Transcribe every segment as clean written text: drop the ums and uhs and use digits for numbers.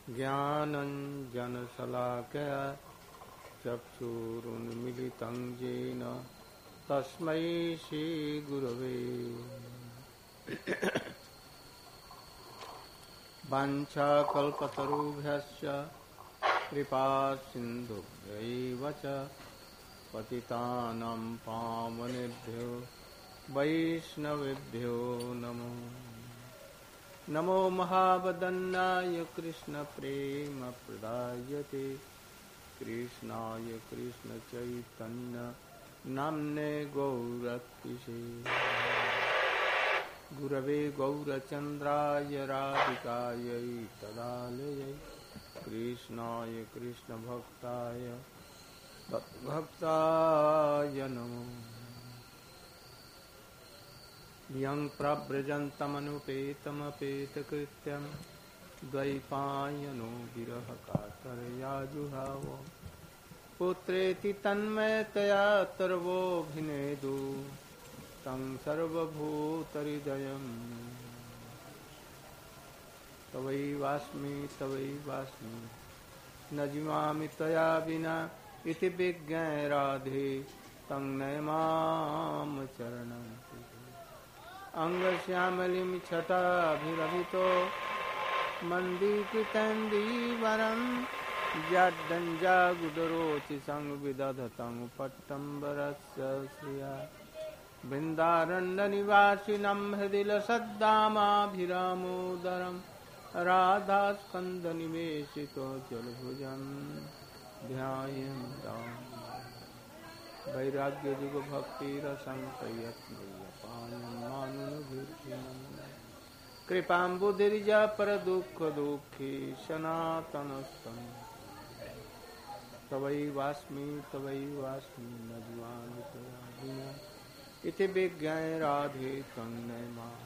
ज्ञानञ्जनशलाकया चक्षुरुन्मिलितं येन तस्मै श्रीगुरवे वाञ्छाकल्पतरुभ्यश्च कृपासिन्धुभ्यैव च पतितानां पावनेभ्यो वैष्णवेभ्यो नमो नमो महावदन्नाय कृष्णप्रेमप्रदायते कृष्णाय कृष्णचैतन्य नाम्ने गौरत्विषे गुरवे गौरचन्द्राय राधिकायै तदालयै कृष्णाय कृष्णभक्ताय नमो यं प्रव्रजन्तमनुपेतमपेतकृत्यं द्वैपायनो विरहकातरया जुहाव पुत्रेति तन्मयतया तर्वोऽभिनेदु तं सर्वभूतहृदयं तवैवास्मि न जीवामि त्वया विना इति विज्ञाय राधे तं नयमाम चरणं अंगश्यामलिं छटाभिरभितो मन्दीकृतेन्दीवरं जाड्डञ्जागुदरोचि संविदधतं पट्टम्बरस्य श्रिया बृन्दारण्यनिवासिनं हृदि लसद्दामाभिरामोदरं राधास्कन्दनिवेशितो जलभुजं ध्यायन्तं वैराग्ययुगभक्तिरसं प्रयत्नयपायमानुभिर्भिनम् कृपाम्बुधिर्जा परदुःखदुःखी सनातनस्तं तवैवास्मि न जीवामि त्वया विना इति विज्ञाय राधे तं नयमाम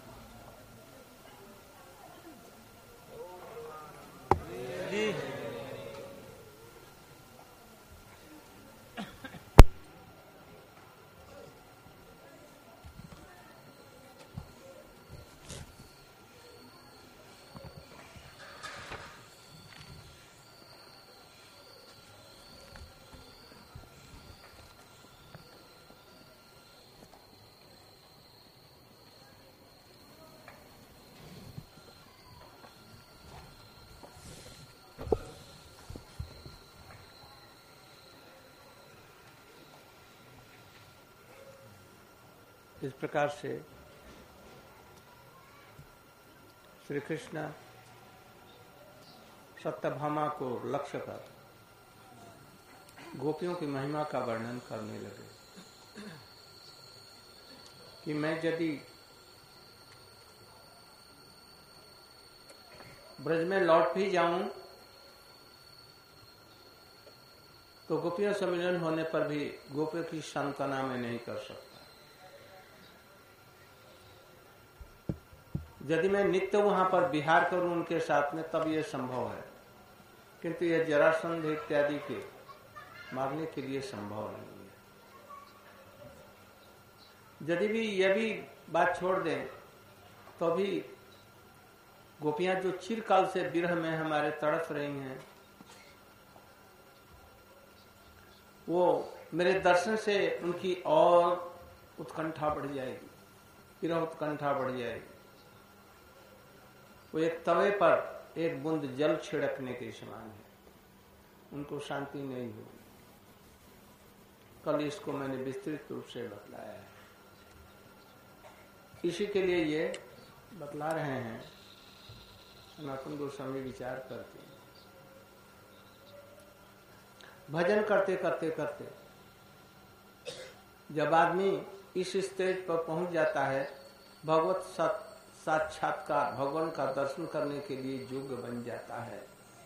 इस प्रकार से श्री कृष्ण सत्यभामा को लक्ष्य कर गोपियों की महिमा का वर्णन करने लगे कि मैं यदि ब्रज में लौट भी जाऊं तो गोपियों से मिलन होने पर भी गोपियों की सांत्वना में नहीं कर सकता। यदि मैं नित्य वहां पर विहार करूं उनके साथ में तब यह संभव है, किंतु यह जरासंध इत्यादि के मारने के लिए संभव नहीं है। यदि भी यह भी बात छोड़ दें तो भी गोपियां जो चिरकाल से विरह में हमारे तड़प रही हैं, वो मेरे दर्शन से उनकी और उत्कंठा बढ़ जाएगी, विरह उत्कंठा बढ़ जाएगी। वो एक तवे पर एक बूंद जल छिड़कने के समान है, उनको शांति नहीं होगी। कल इसको मैंने विस्तृत रूप से बतलाया है, इसी के लिए ये बतला रहे हैं। सनातन गोस्वामी विचार करते हैं, भजन करते करते करते जब आदमी इस स्टेज पर पहुंच जाता है, भगवत साक्षात्कार भगवान का दर्शन करने के लिए योग्य बन जाता है।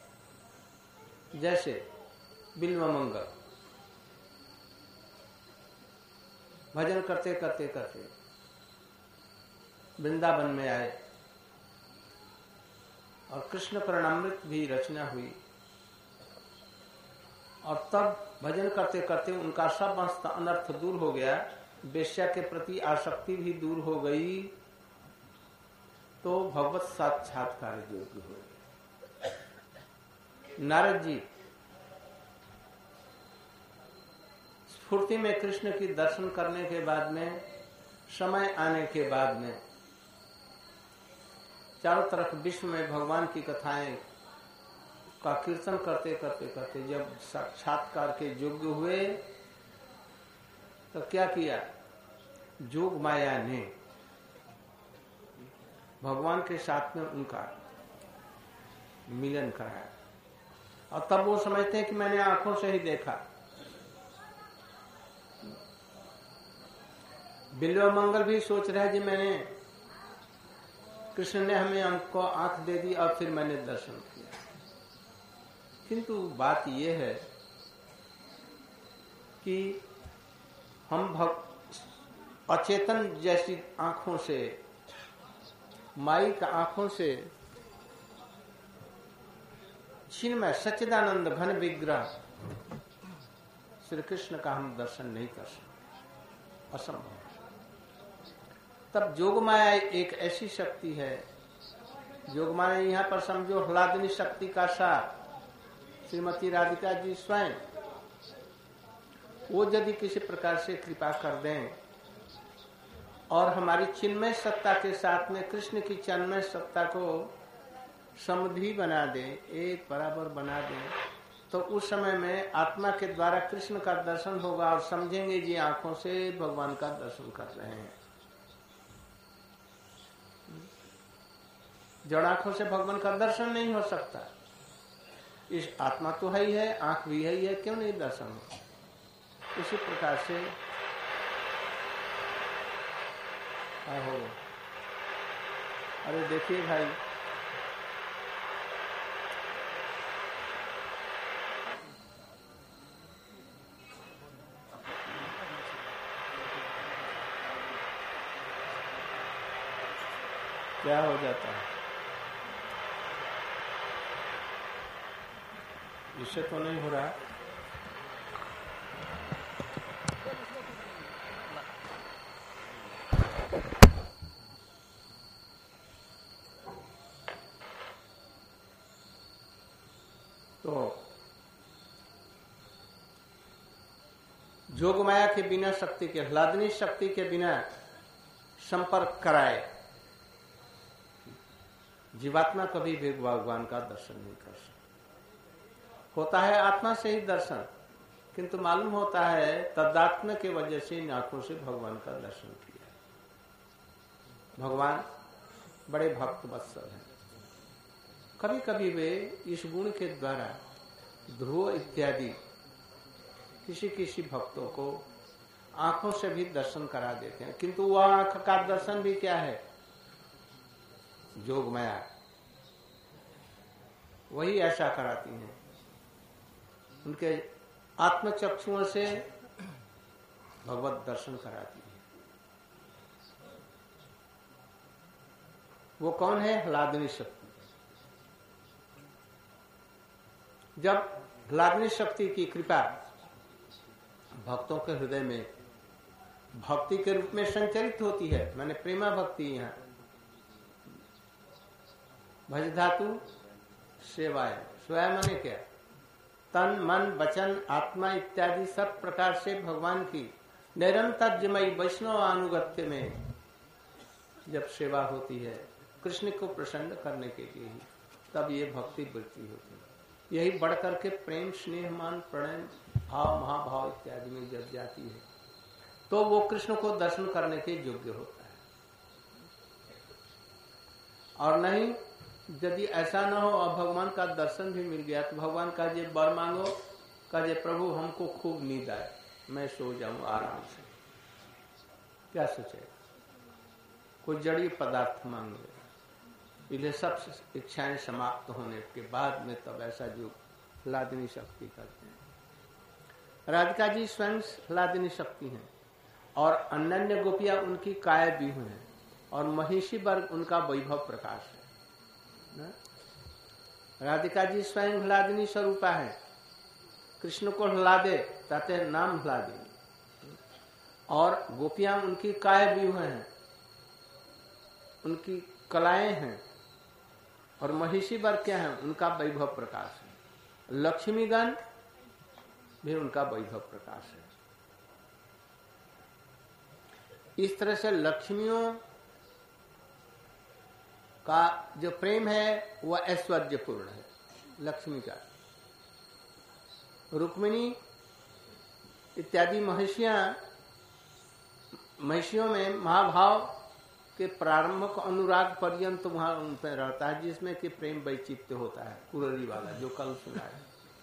जैसे बिल्वमंगल भजन करते करते करते वृंदावन में आए और कृष्ण कर्णामृत भी रचना हुई, और तब भजन करते करते उनका सब अनर्थ दूर हो गया, वेश्या के प्रति आसक्ति भी दूर हो गई, तो भगवत साक्षात्कार योग्य हो गया। नारद जी स्फूर्ति में कृष्ण की दर्शन करने के बाद में, समय आने के बाद में चारों तरफ विश्व में भगवान की कथाएं का कीर्तन करते करते करते जब साक्षात्कार के योग्य हुए तो क्या किया? जोग माया ने भगवान के साथ में उनका मिलन कराया। और तब वो समझते हैं कि मैंने आंखों से ही देखा। बिल्व मंगल भी सोच रहा है कि मैंने, कृष्ण ने हमें हमको आंख दे दी और फिर मैंने दर्शन किया। किंतु बात यह है कि हम अचेतन जैसी आंखों से, माइक आंखों से चिन्मय सच्चिदानंद घन विग्रह श्री कृष्ण का हम दर्शन नहीं कर सकते, असंभव। तब जोगमाया एक ऐसी शक्ति है, जोगमाया यहाँ पर समझो ह्लादिनी शक्ति का सार श्रीमती राधिका जी स्वयं, वो यदि किसी प्रकार से कृपा कर दें और हमारी चिन्मय सत्ता के साथ में कृष्ण की चिन्मय सत्ता को समधी बना दे, एक बराबर बना दे, तो उस समय में आत्मा के द्वारा कृष्ण का दर्शन होगा और समझेंगे जी आंखों से भगवान का दर्शन कर रहे हैं। जड़ आंखों से भगवान का दर्शन नहीं हो सकता। इस आत्मा तो है ही है, आंख भी है ही है, क्यों नहीं दर्शन हो? इसी प्रकार से हो। अरे देखिए भाई, क्या हो जाता है? इससे तो नहीं हो रहा। तो जोगमाया के बिना, शक्ति के, ह्लादिनी शक्ति के बिना संपर्क कराए जीवात्मा कभी भी भगवान का दर्शन नहीं कर सकता। होता है आत्मा से ही दर्शन, किंतु मालूम होता है तदात्मा के वजह से इन आंखों से भगवान का दर्शन किया। भगवान बड़े भक्त वत्सल हैं। कभी कभी वे इस गुण के द्वारा ध्रुव इत्यादि किसी किसी भक्तों को आंखों से भी दर्शन करा देते हैं, किंतु वह आंख का दर्शन भी क्या है? जोगमाया वही ऐसा कराती हैं। उनके आत्मचक्षुओं से भगवत दर्शन कराती है। वो कौन है? ह्लादिनी शक्ति। जब ह्लादिनी शक्ति की कृपा भक्तों के हृदय में भक्ति के रूप में संचरित होती है, मैंने प्रेमा भक्ति, यहाँ भज धातु सेवाय, सेवाय माने क्या? तन मन वचन आत्मा इत्यादि सब प्रकार से भगवान की निरंतर जमई वैष्णव अनुगत्य में जब सेवा होती है कृष्ण को प्रसन्न करने के लिए ही, तब ये भक्ति वृत्ति होती है। यही बढ़कर के प्रेम स्नेह मान प्रणय भाव महाभाव इत्यादि में जब जाती है तो वो कृष्ण को दर्शन करने के योग्य होता है। और नहीं, यदि ऐसा न हो और भगवान का दर्शन भी मिल गया तो भगवान का जे वर मांगो, कहे प्रभु हमको खूब नींद आए, मैं सो जाऊं आराम से, क्या सोचेगा? कोई जड़ी पदार्थ मांग ले, इसलिए सब इच्छाएं समाप्त होने के बाद में तब ऐसा जो ह्लादिनी शक्ति करते हैं। राधिका जी स्वयं ह्लादिनी शक्ति हैं और अन्य गोपियां उनकी काय व्यूह हैं और महिषी वर्ग उनका वैभव प्रकाश है। राधिका जी स्वयं ह्लादिनी स्वरूपा है, कृष्ण को ह्लादे ताते नाम ह्लादिनी, और गोपियां उनकी काय व्यूह हैं, उनकी कलाएं हैं, और महिषी वर्ग क्या है? उनका वैभव प्रकाश है। लक्ष्मीगण भी उनका वैभव प्रकाश है। इस तरह से लक्ष्मियों का जो प्रेम है वह ऐश्वर्यपूर्ण है। लक्ष्मी का रुक्मिणी इत्यादि महिषियों में महाभाव के प्रारंभिक अनुराग पर्यंत वहां उन पर रहता है, जिसमें कि प्रेम वैचित्र्य होता है, कुररी वाला जो कल सुना है।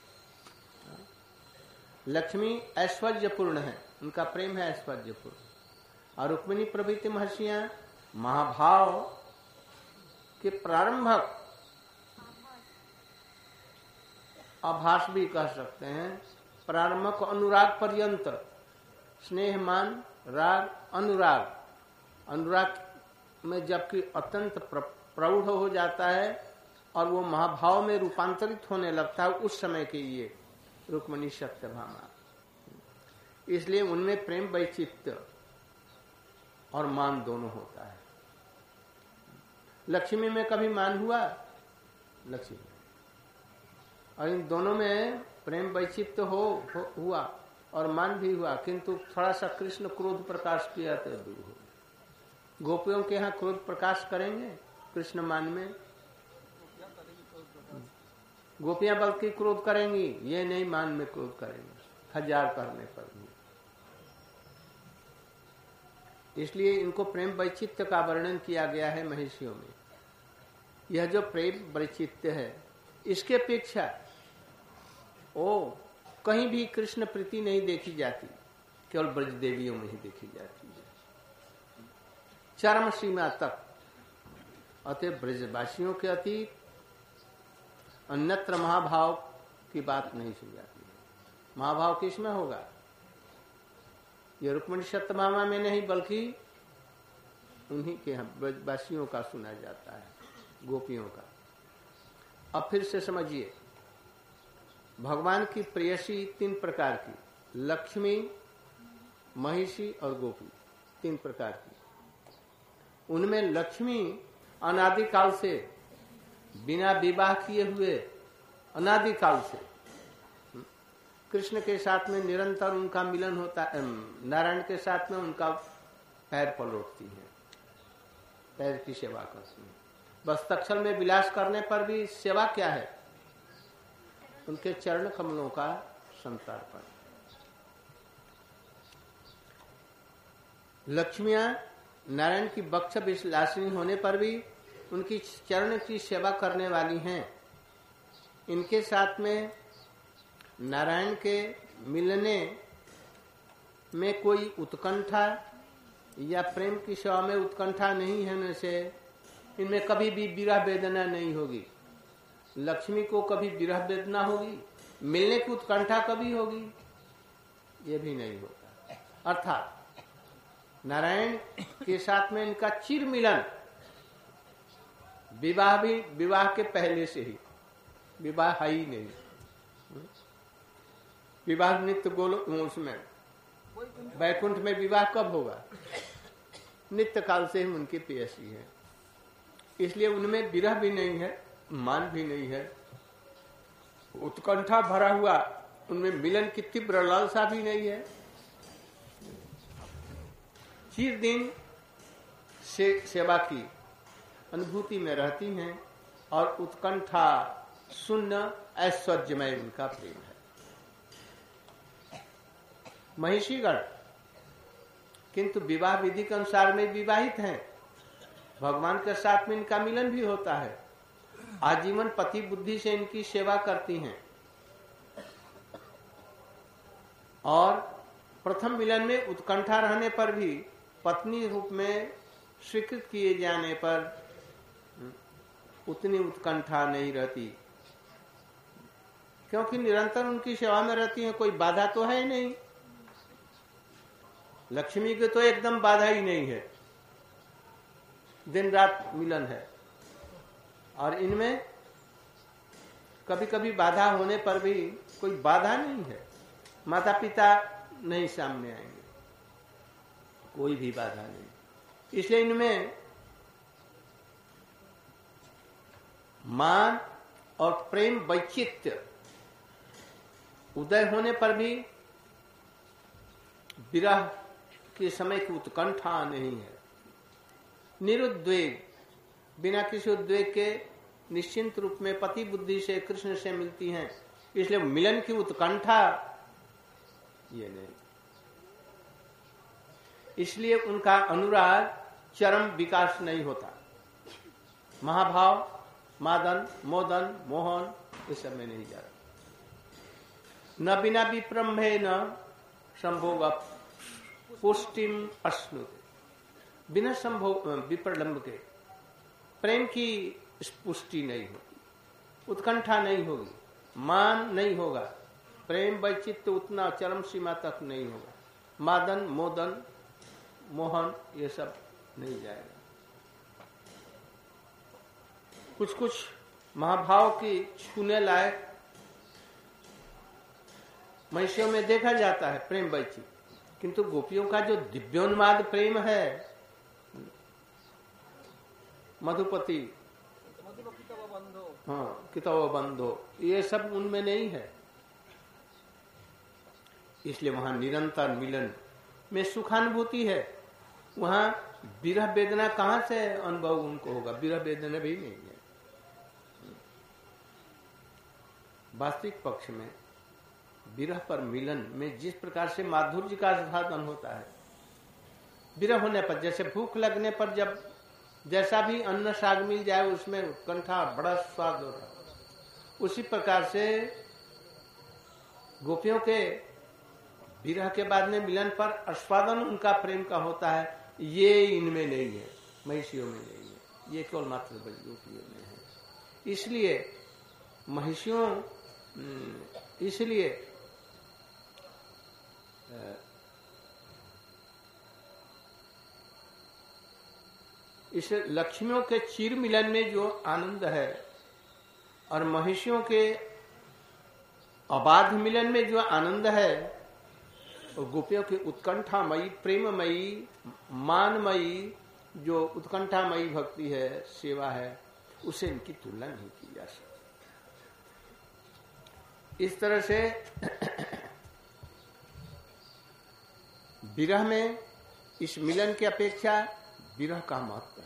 लक्ष्मी ऐश्वर्यपूर्ण है, उनका प्रेम है ऐश्वर्यपूर्ण, और रुक्मिणी प्रभृति महर्षियां महाभाव के प्रारंभक आभास भी कह सकते हैं, प्रारंभक अनुराग पर्यंत स्नेहमान राग अनुराग में जबकि अत्यंत प्रौढ़ हो जाता है और वो महाभाव में रूपांतरित होने लगता है, उस समय के ये रुक्मिणी सत्यभामा, इसलिए उनमें प्रेम वैचित्र्य और मान दोनों होता है। लक्ष्मी में कभी मान हुआ? लक्ष्मी और इन दोनों में प्रेम वैचित्र्य हुआ और मान भी हुआ, किंतु थोड़ा सा कृष्ण क्रोध प्रकाश किया तो दूर हो। गोपियों के यहाँ क्रोध प्रकाश करेंगे कृष्ण मान में? गोपियां बल्कि क्रोध करेंगी, ये नहीं मान में क्रोध करेंगे, 1000 करने पर भी। इसलिए इनको प्रेम वैचित्र्य का वर्णन किया गया है महिषियों में। यह जो प्रेम वैचित्र्य है, इसके अपेक्षा कहीं भी कृष्ण प्रीति नहीं देखी जाती, केवल ब्रज देवियों में ही देखी जाती है, चरम सीमा तक। अतः ब्रजवासियों के अतीत अन्यत्र महाभाव की बात नहीं सुनी जाती है। महाभाव किसमें होगा? ये रुक्मिणी सत्यभामा में नहीं, बल्कि उन्हीं के यहाँ ब्रजवासियों का सुना जाता है, गोपियों का। अब फिर से समझिए, भगवान की प्रेयसी 3 प्रकार की, लक्ष्मी, महिषी और गोपी, 3 प्रकार की। उनमें लक्ष्मी अनादिकाल से, बिना विवाह किए हुए अनादिकाल से कृष्ण के साथ में निरंतर उनका मिलन होता है। नारायण के साथ में उनका पैर पलटती है, पैर की सेवा करती है। बस तक्षण में विलास करने पर भी सेवा क्या है? उनके चरण कमलों का संतर्पण। लक्ष्मियां नारायण की बक्ष विलासिनी होने पर भी उनकी चरण की सेवा करने वाली हैं। इनके साथ में नारायण के मिलने में कोई उत्कंठा या प्रेम की सेवा में उत्कंठा नहीं होने से इनमें कभी भी विरह वेदना नहीं होगी। लक्ष्मी को कभी विरह वेदना होगी? मिलने की उत्कंठा कभी होगी? ये भी नहीं होता। अर्थात नारायण के साथ में इनका चिर मिलन, विवाह के पहले से ही, विवाह है ही नहीं। विवाह नित्य गोलोक उसमें वैकुंठ में विवाह कब होगा? नित्य काल से ही उनकी प्रेयसी है, इसलिए उनमें विरह भी नहीं है, मान भी नहीं है, उत्कंठा भरा हुआ उनमें मिलन की तीव्र लालसा भी नहीं है। चिर दिन से सेवा की अनुभूति में रहती हैं और उत्कंठा शून्य ऐश्वर्यमय उनका प्रेम है। महिषीगण किंतु विवाह विधि के अनुसार में विवाहित हैं, भगवान के साथ में इनका मिलन भी होता है, आजीवन पति बुद्धि से इनकी सेवा करती हैं, और प्रथम मिलन में उत्कंठा रहने पर भी पत्नी रूप में स्वीकृत किए जाने पर उतनी उत्कंठा नहीं रहती, क्योंकि निरंतर उनकी सेवा में रहती है, कोई बाधा तो है ही नहीं। लक्ष्मी के तो एकदम बाधा ही नहीं है, दिन रात मिलन है, और इनमें कभी कभी बाधा होने पर भी कोई बाधा नहीं है। माता पिता नहीं सामने आएंगे, कोई भी बाधा नहीं। इसलिए इनमें मान और प्रेम वैचित्र्य उदय होने पर भी विरह के समय की उत्कंठा नहीं है। निरुद्वेग, बिना किसी उद्वेग के निश्चिंत रूप में पति बुद्धि से कृष्ण से मिलती हैं, इसलिए मिलन की उत्कंठा ये नहीं, इसलिए उनका अनुराग चरम विकास नहीं होता। महाभाव, मादन, मोदन, मोहन इस सब में नहीं जा रहा। न बिना विप्रम्भे न संभोग पुष्टिम अश्नुते, बिना संभोग विप्रलंब के प्रेम की पुष्टि नहीं होगी, उत्कंठा नहीं होगी, मान नहीं होगा, प्रेम वैचित्य उतना चरम सीमा तक नहीं होगा, मादन, मोदन, मोहन ये सब नहीं जाएगा। कुछ कुछ महाभाव की छूने लायक महिषियों में देखा जाता है प्रेम वैचित्य, किंतु गोपियों का जो दिव्योन्माद प्रेम है, मधुपति, हाँ कितव बंधो, ये सब उनमें नहीं है। इसलिए वहां निरंतर मिलन में सुखानुभूति है। वहां विरह वेदना कहां से अनुभव उनको होगा? विरह वेदना भी नहीं है। वास्तविक पक्ष में विरह पर मिलन में जिस प्रकार से माधुर्य का साधन होता है, विरह होने पर जैसे भूख लगने पर जब जैसा भी अन्न साग मिल जाए उसमें उत्कंठा बड़ा स्वाद होता है, उसी प्रकार से गोपियों के विरह के बाद में मिलन पर आस्वादन उनका प्रेम का होता है। ये इनमें नहीं है, महिषियों में नहीं है, ये केवल मात्र गोपियों में है। इसलिए महिषियों, इसलिए इस लक्ष्मियों के चिर मिलन में जो आनंद है और महिषियों के अबाध मिलन में जो आनंद है, और गोपियों की उत्कंठामयी, प्रेममयी, मानमयी जो उत्कंठामयी भक्ति है, सेवा है, उसे इनकी तुलना नहीं की जा सकती। इस तरह से विरह में इस मिलन की अपेक्षा विरह का महत्व है।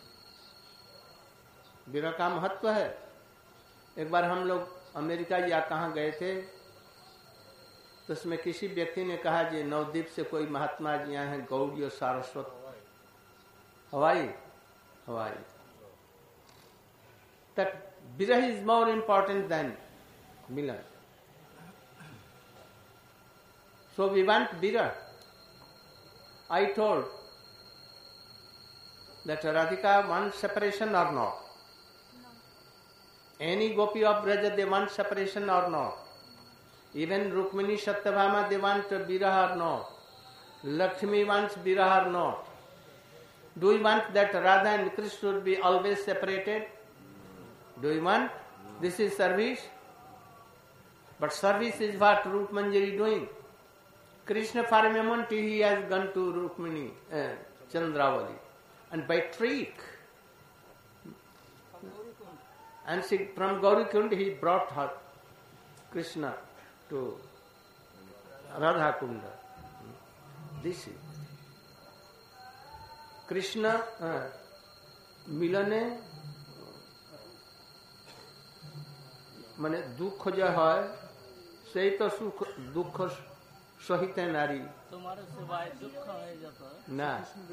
विरह का महत्व है। एक बार हम लोग अमेरिका या कहाँ गए थे, तो उसमें किसी व्यक्ति ने कहा जी नवद्वीप से कोई महात्मा जी आए हैं, गौड़ी और सारस्वत, हवाई तक विरह इज मोर इम्पोर्टेंट देन मिलन, सो वी वांट विरह। I told that Radhika wants separation or not? No. Any gopi of Braja, they want separation or not? Even Rukmini, Satyabhama, they want Viraha or not? Lakshmi wants Viraha or not? Do you want that Radha and Krishna should be always separated? Do you want? This is service. But service is what Rup Manjari doing. Krishna for a moment he has gone to Rukmini, Chandravali, and by trick, and she, from Gaurikund he brought her, Krishna, to Radha Kunda. This is Krishna मिलने माने दुख जो है सही तो सुख दुख सहित है नारी तुम्हारे सिवाय दुख है जब ना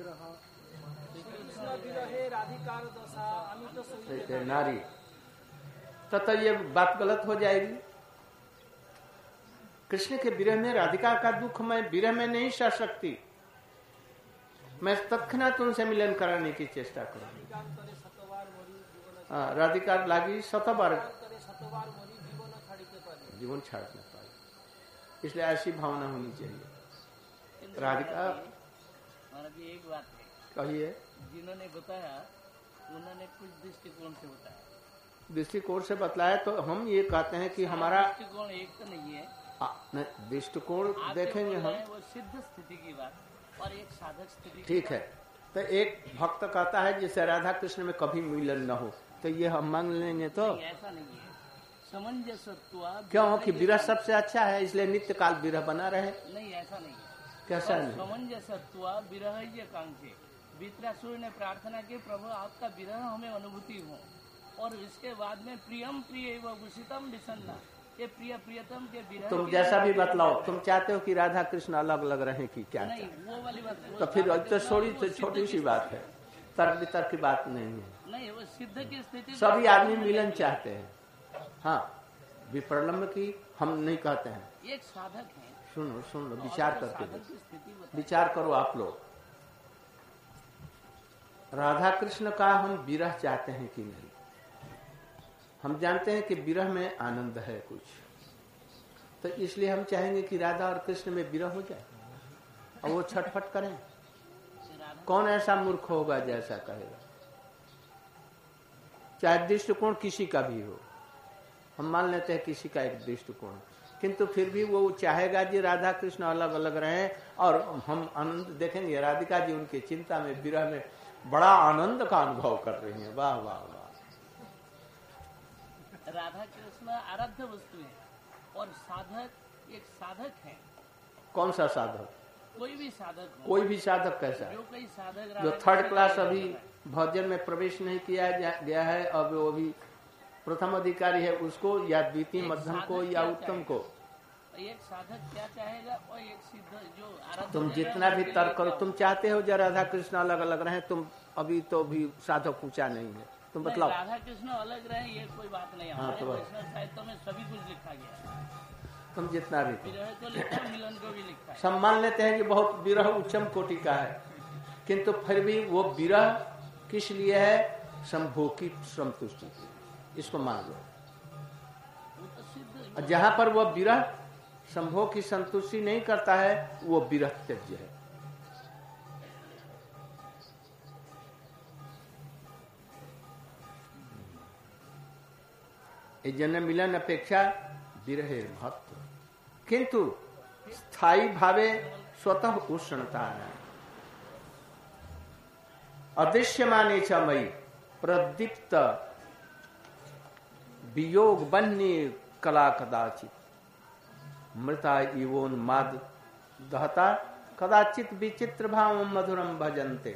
सहित है नारी, तथा ये बात गलत हो जाएगी। कृष्ण के विरह में राधिका का दुख मैं विरह में नहीं सह सकती, मैं तत्क्षणात उनसे मिलन कराने की चेष्टा करूंगी। राधिका लागी शतबार जीवन छाड़ न पाए, इसलिए ऐसी भावना होनी चाहिए। राधिका महाराज एक बात है, कहिए। जिन्होंने बताया उन्होंने कुछ दृष्टिकोण से बताया, दृष्टिकोण से बतलाया तो हम ये कहते हैं कि हमारा दृष्टिकोण एक तो नहीं है, दृष्टिकोण देखेंगे हम, वो सिद्ध स्थिति की बात और एक साधक स्थिति। ठीक है, तो एक भक्त कहता है जिसे राधा कृष्ण में कभी मिलन न हो, तो ये हम मान लेंगे तो ऐसा नहीं है। समंजसत्वा क्यों कि विरह सबसे अच्छा है, इसलिए नित्य काल विरह बना रहे। नहीं, ऐसा नहीं है। कैसा नहीं? समंजसत्वा विरह कांक्षे, वित्रासुर ने प्रार्थना की प्रभु आपका विरह हमें अनुभूति हो, और इसके बाद में प्रियम प्रिय व भूषितम विसन्ना, ये प्रिय प्रियतम के विरह। तुम जैसा भी बतलाओ, तुम चाहते हो कि राधा कृष्ण अलग अलग रहे कि क्या? नहीं, वो वाली बात तो फिर तो छोटी सी बात है, तर्क वितर्क की बात नहीं है। नहीं, वो सिद्ध की स्थिति सभी आदमी मिलन चाहते हैं। हाँ, विप्रलम्ब की हम नहीं कहते हैं। एक साधक है। सुनो, विचार करके विचार करो आप लोग। राधा कृष्ण का हम विरह चाहते हैं कि नहीं? हम जानते हैं कि विरह में आनंद है कुछ, तो इसलिए हम चाहेंगे कि राधा और कृष्ण में विरह हो जाए और वो छटपट करें। कौन ऐसा मूर्ख होगा जैसा कहेगा? चाहे दृष्टिकोण किसी का भी हो, हम मान लेते हैं किसी का एक दृष्टिकोण, किंतु फिर भी वो चाहेगा जी राधा कृष्ण अलग अलग रहें और हम आनंद देखेंगे। राधिका जी उनकी चिंता में, विरह में बड़ा आनंद का अनुभव कर रही हैं। वाह वाह वाह। राधा कृष्ण आराध्य वस्तु है, और साधक एक साधक है। कौन सा साधक? कोई भी साधक हो। कोई भी साधक कैसा? जो कोई साधक जो थर्ड क्लास अभी भजन में प्रवेश नहीं किया गया है, अब वो भी प्रथम अधिकारी है, उसको या द्वितीय मध्यम को या उत्तम को? एक साधक क्या चाहेगा और एक सिद्ध जो आराध्य। तुम जितना भी तर्क करो, तुम चाहते हो जो राधा कृष्ण अलग अलग रहे, तुम अभी तो भी साधक ऊंचा नहीं है। तुम बतलाओ। राधा कृष्ण अलग रहे ये कोई बात नहीं। हाँ, तो वैष्णव साहित्य में सभी कुछ लिखा गया है। तुम जितना भी विरह को लिखा, मिलन को भी लिखा है। सब मान लेते हैं कि बहुत विरह उच्चम कोटि का है, किंतु फिर भी वो विरह किस लिए है? शंभु की संतुष्टि की, इसको मान लो। और जहां पर वो विरह शंभु की संतुष्टि नहीं करता है, वो विरह त्यज्य है। जन मिलन अपेक्षा विरहे महत्व, किंतु स्थायी भावे स्वतः उष्णता है। अदृश्यमाने च मयि प्रदीप्त वियोग बन्नी कला कदाचित, मृता इवोन्माद दहता कदाचित विचित्र भाव मधुरम भजन्ते।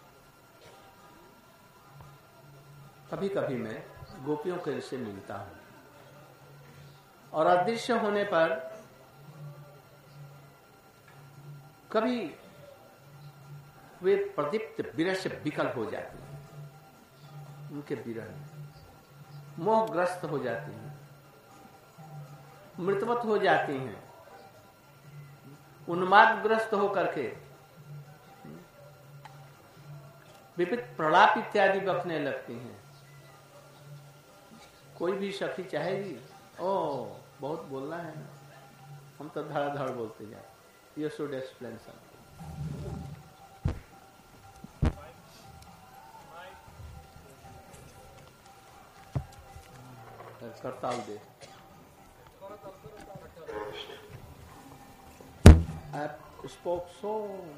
कभी कभी मैं गोपियों के से मिलता हूं और अदृश्य होने पर कभी वे प्रदीप्त विरह से विकल हो जाती हैं, उनके विरह मोहग्रस्त हो जाती हैं, मृतवत हो जाती हैं, उन्मादग्रस्त होकर के विविध प्रलाप इत्यादि बकने लगती हैं। कोई भी सखी चाहेगी, ओ बहुत बोलना है ना, हम तो धड़ाधड़ बोलते जाए। You should explain something. करताल दे। I spoke so.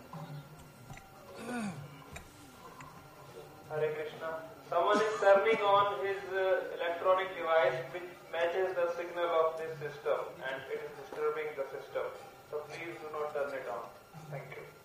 Hare Krishna. Someone is turning on his electronic device which matches the signal of this system, and it is disturbing the system. So please do not turn it on. Thank you.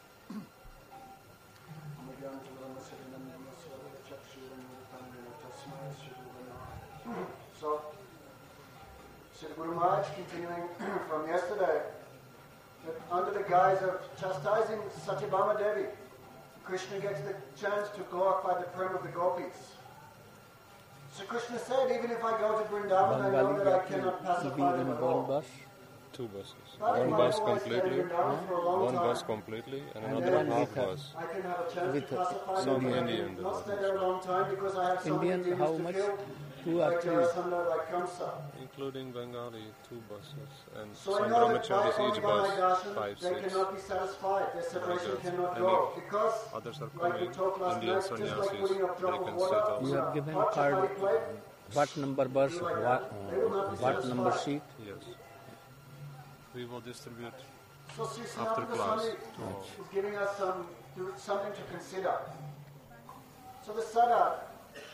So, Sri Guru Maharaj, continuing from yesterday, that under the guise of chastising Satyabhama Devi, Krishna gets the chance to glorify the prem of the gopis. So Krishna said, even if I go to Vrindavan, I know that I cannot pacify them at all. Two buses. One bus completely, one bus completely, and another half bus. I can have a chance to pacify Some them. Indian. Not stay there a long time because I have so Indian, many how demons much? to kill. Two Like actually. Jarasandha, like Kamsa. Including Bengali, 2 buses, and So some I know that brahmacharis by each only by my bus, darshan, 5, they 6. cannot be satisfied. Their separation Yes. cannot And go. if Because, others are like we coming, talked last Indian night, just like sannyasis, putting a they drop of can water sit on You also. have given hot card, chapati plate, what number bus, what number seat? Yes. We will distribute So Sri after Sanatana class. Goswami is giving us something to consider. So the Sada,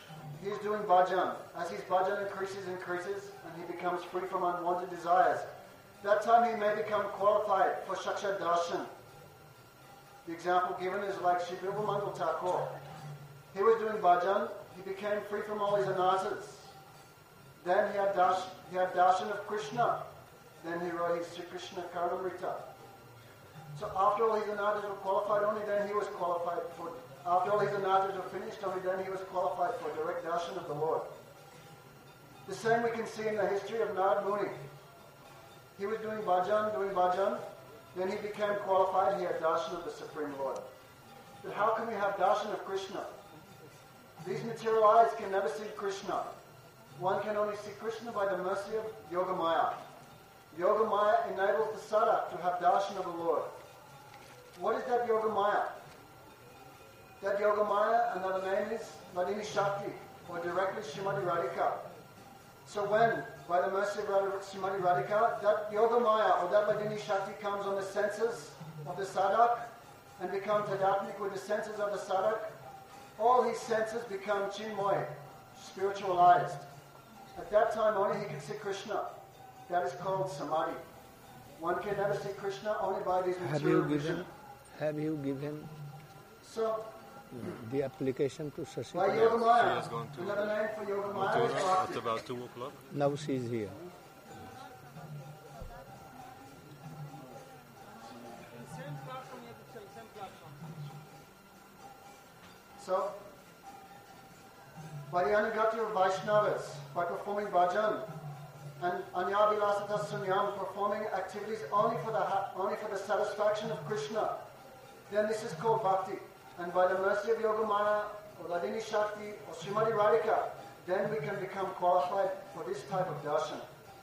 he's doing bhajan. As his bhajan increases, and he becomes free from unwanted desires, that time he may become qualified for Sakshat Darshan. The example given is like Sri Bilvamangal Thakur. He was doing bhajan, he became free from all his anarthas. Then he had darshan of Krishna. Then he wrote his Sri Krishna Karnamrita. So after all his anarthas were qualified, only then he was qualified for, after all his anarthas were finished, only then he was qualified for direct darshan of the Lord. The same we can see in the history of Narad Muni. He was doing bhajan, then he became qualified, he had darshan of the Supreme Lord. But how can we have darshan of Krishna? These material eyes can never see Krishna. One can only see Krishna by the mercy of Yogamaya. Yogamaya enables the sadhak to have darshan of the Lord. What is that Yogamaya? That Yogamaya, another name is Vladini Shakti, or directly Srimati Radhika. So when, by the mercy of Srimati Radhika, that Yogamaya or that Vladini Shakti comes on the senses of the sadhak and becomes tadatmik with the senses of the sadhak, all his senses become chinmoy, spiritualized. At that time only he can see Krishna. That is called samadhi. One can never see Krishna only by these material vision. Have you given So, the application to Shashi? by She Yogamaya, has gone to another name for Yogamaya is Mathura Bhakti. at about 2 o'clock. Now she is here. So, by the Anugati of Vaishnavas, by performing bhajan and Anyavilasata Sunyam, performing activities only for the satisfaction of Krishna, then this is called bhakti. And by the mercy of Yogamaya or Vladini Shakti or Srimati Radhika, then we can become qualified for this type of darshan.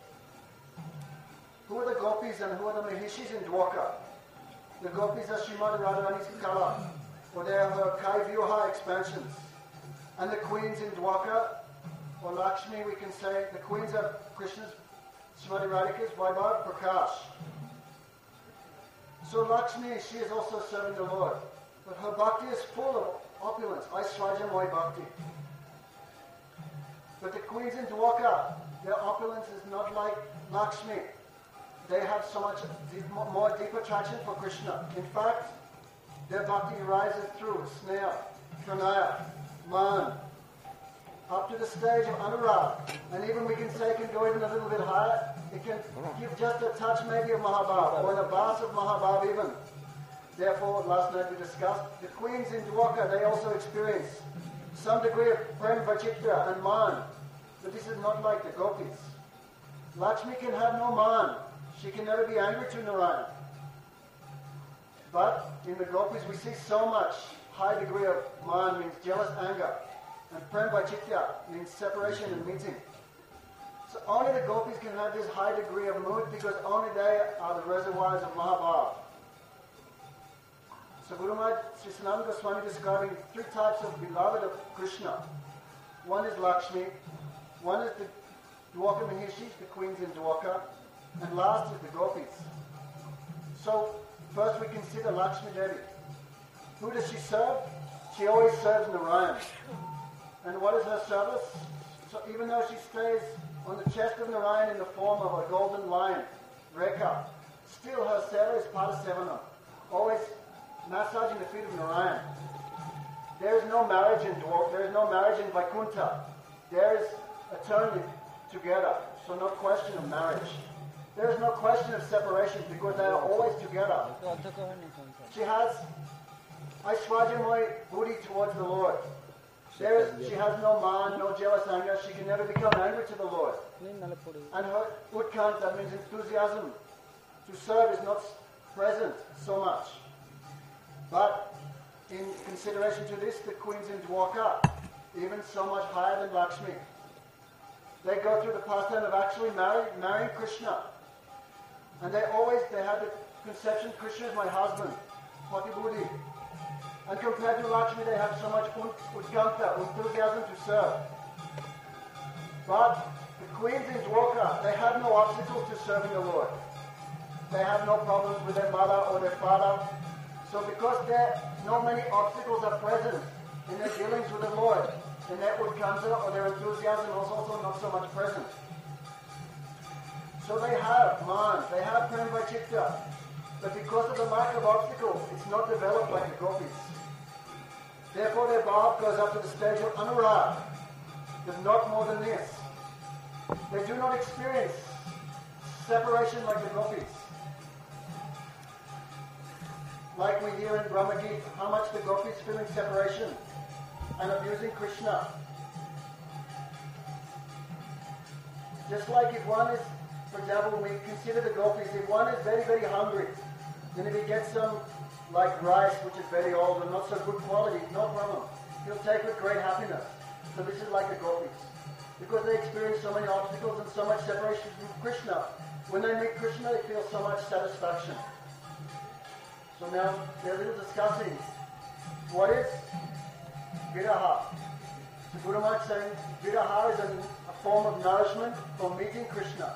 Who are the gopis and who are the mahishis in Dwarka? The gopis are Srimati Radharani's Kala, or they are her Kai Vyuha expansions. And the queens in Dwarka, or Lakshmi, we can say, the queens are Krishna's, Srimati Radhika's Vaibhav Prakash. So Lakshmi, she is also serving the Lord. But her bhakti is full of opulence, Aishwaryamoy bhakti. But the queens in Dwarka, their opulence is not like Lakshmi. They have so much more deep attraction for Krishna. In fact, their bhakti rises through sneha, pranaya, man, up to the stage of anurag. And even we can say it can go even a little bit higher. It can give just a touch maybe of Mahabhav, or in a bas of Mahabhav even. Therefore, last night we discussed, the queens in Dwarka, they also experience some degree of prem vachitra and man. But this is not like the gopis. Lakshmi can have no man. She can never be angry to Narayan. But in the gopis we see so much high degree of man means jealous anger. And prem vachitra means separation and meeting. So only the gopis can have this high degree of mood because only they are the reservoirs of Mahabhav. So Guru Maharaj Sri Sanatana Goswami describing 3 types of beloved of Krishna. One is Lakshmi, one is the Dwarka Mahishis, the queens in Dwarka, and last is the gopis. So first we consider Lakshmi Devi. Who does she serve? She always serves Narayan. And what is her service? So even though she stays on the chest of Narayan in the form of a golden lion, Rekha, still her seva is Padasevana, always massaging the feet of Narayan. There is no marriage in Dwarka, there is no marriage in Vaikuntha. There is eternity together, so no question of marriage. There is no question of separation because they are always together. She has Aishwaryamoy buddhi towards the Lord. She has no man, no jealous anger. She can never become angry to the Lord. And her utkant, that means enthusiasm to serve, is not present so much. But in consideration to this, the queens in Dwarka, even so much higher than Lakshmi, they go through the pastime of actually marrying Krishna. And they have the conception, Krishna is my husband, Pati Buddhi. And compared to Lakshmi, they have so much utkanta, enthusiasm to serve. But the queens in Dwarka, they have no obstacles to serving the Lord. They have no problems with their mother or their father. So because not many obstacles are present in their dealings with the Lord, the network comes out, or their enthusiasm is also not so much present. So they have man, they have prem vachitta, but because of the lack of obstacle, it's not developed like the gopis. Therefore their bhav goes up to the stage of anurag, but not more than this. They do not experience separation like the gopis. Like we hear in Brahma Gita, how much the gopis feeling separation and abusing Krishna. Just like if one is, for example, when we consider the gopis, if one is very, very hungry, then if he gets some like rice, which is very old and not so good quality, no problem. He'll take with great happiness. So this is like the gopis. Because they experience so many obstacles and so much separation from Krishna. When they meet Krishna, they feel so much satisfaction. So now they're a little discussing what is viraha. So Guru Maharaj saying viraha is a form of nourishment for meeting Krishna.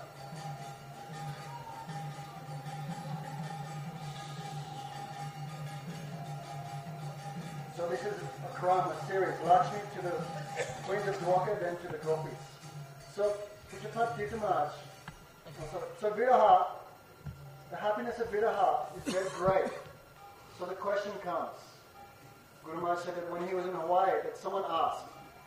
So this is a kram, a series. Lakshmi to the Queens of Dwarka, then to the gopis. So Pujapat Tirtha Maharaj. So viraha, the happiness of viraha is very great. So the question comes. Guru Maharaj said that when he was in Hawaii, that someone asked,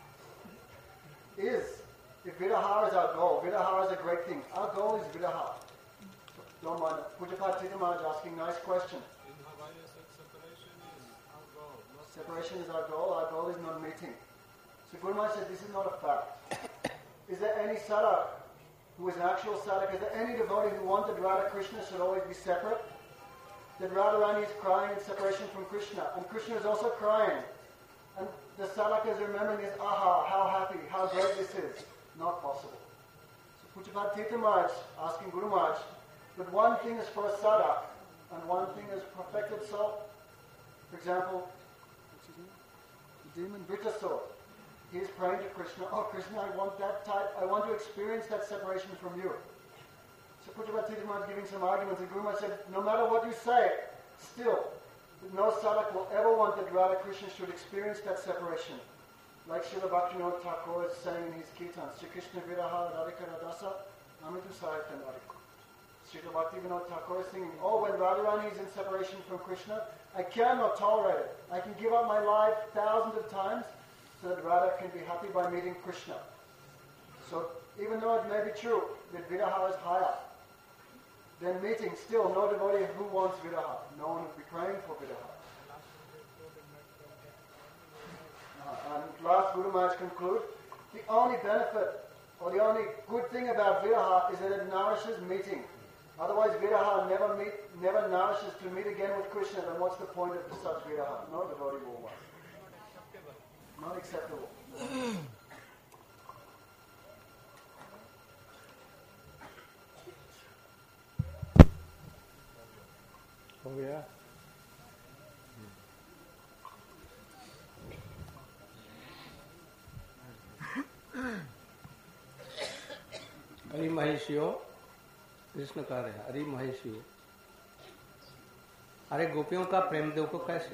if viraha is our goal, viraha is a great thing. Our goal is viraha. Don't mind. Pujapat Tirtha Maharaj asking nice question. In Hawaii, separation is our goal. Separation is our goal is not meeting. So Guru Maharaj said this is not a fact. Is there any sadhak who is an actual sadhak? Is there any devotee who wanted Radha Krishna should always be separate? That Radharani is crying in separation from Krishna, and Krishna is also crying. And the sadhak is remembering this, aha, how happy, how great this is. Not possible. So Pujapat Tirtha Maharaj asking Guru Maharaj, but one thing is for a sadhak, and one thing is perfected soul. For example, the demon Vritasura. He is praying to Krishna, oh Krishna, I want that type, I want to experience that separation from you. So Pujapat Tirtha Maharaj giving some arguments, and Guru Maharaj said, no matter what you say, still, no sadhak will ever want that Radha Krishna should experience that separation. Like Srila Bhaktivinoda Thakur is saying in his kirtans, Shri Krishna Viraha Radhika Radhasa Amitu Sahitam Radhika. Srila Bhaktivinoda Thakur is singing, oh, when Radharani is in separation from Krishna, I cannot tolerate it. I can give up my life thousands of times so that Radha can be happy by meeting Krishna. So even though it may be true that Viraha is higher than meeting, still no devotee who wants Viraha. No one would be praying for Viraha. And last Guru Maharaj conclude, the only benefit or the only good thing about Viraha is that it nourishes meeting. Otherwise Viraha never nourishes to meet again with Krishna, then what's the point of such Viraha? No devotee will want. Not acceptable. हो गया हरि महिषियों कृष्ण कह रहे हैं हरि महिषियों अरे गोपियों का प्रेम देखो कैसे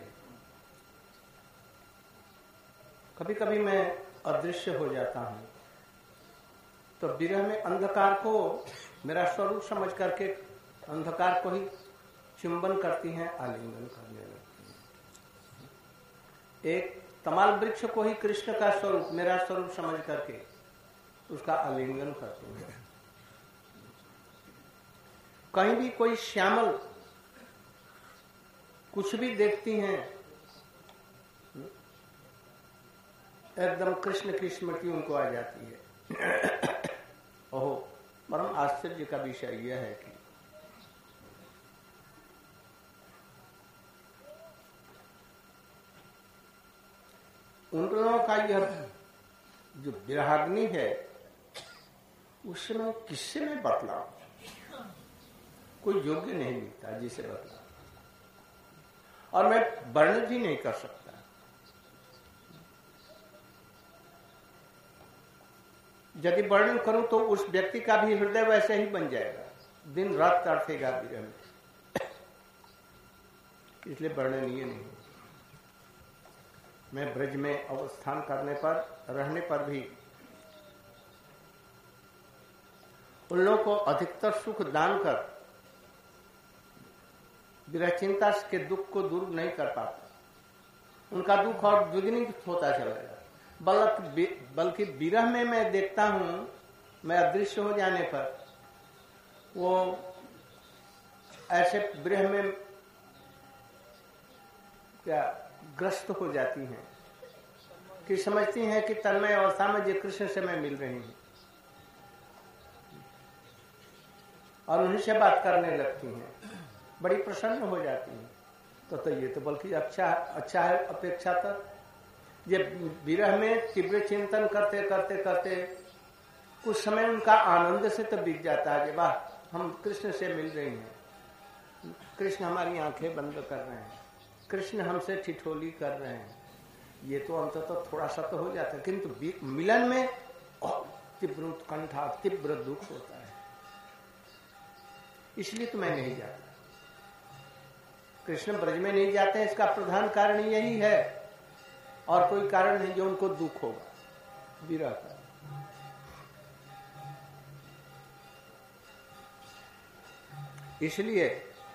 कभी कभी मैं अदृश्य हो जाता हूं तो विरह में अंधकार को मेरा स्वरूप समझ करके अंधकार को ही चुंबन करती हैं आलिंगन करने लगती हैं एक तमाल वृक्ष को ही कृष्ण का स्वरूप मेरा स्वरूप समझ करके उसका आलिंगन करती हैं कहीं भी कोई श्यामल कुछ भी देखती हैं एकदम कृष्ण की स्मृति उनको आ जाती है ओहो परम आश्चर्य का विषय यह है कि उन लोगों का यह जो विरहाग्नि है उससे मैं किससे मैं बतलाऊं कोई योग्य नहीं मिलता जिसे बतलाऊं और मैं वर्णन भी नहीं कर सकता यदि वर्णन करूं तो उस व्यक्ति का भी हृदय वैसे ही बन जाएगा दिन रात तड़फेगा विरह में इसलिए वर्णनीय नहीं मैं ब्रज में अवस्थान करने पर, रहने पर भी उन लोगों को अधिकतर सुख दान कर विरह चिंता के दुख को दूर नहीं कर पाता। उनका दुख और द्विगुणित होता चलेगा। बल्कि विरह में मैं देखता हूं, मैं अदृश्य हो जाने पर वो ऐसे विरह में क्या ग्रस्त हो जाती हैं कि समझती हैं कि तन्मय अवस्था में जो कृष्ण से मैं मिल रही हूं और उन्हीं से बात करने लगती हैं, बड़ी प्रसन्न हो जाती हैं। तो ये तो बल्कि अच्छा है अपेक्षा तक। ये विरह में तीव्र चिंतन करते करते करते कुछ समय उनका आनंद से तो बीत जाता है कि वाह हम कृष्ण से मिल रही हैं, कृष्ण हमारी आंखें बंद कर रहे हैं, कृष्ण हमसे ठिठोली कर रहे हैं। ये तो अंततः थोड़ा सा तो हो जाता है, किंतु मिलन में तीव्र उत्कंठा, तीव्र दुख होता है। इसलिए तो मैं नहीं जाता, कृष्ण ब्रज में नहीं जाते हैं, इसका प्रधान कारण यही है और कोई कारण नहीं जो उनको दुख होगा विरह का। इसलिए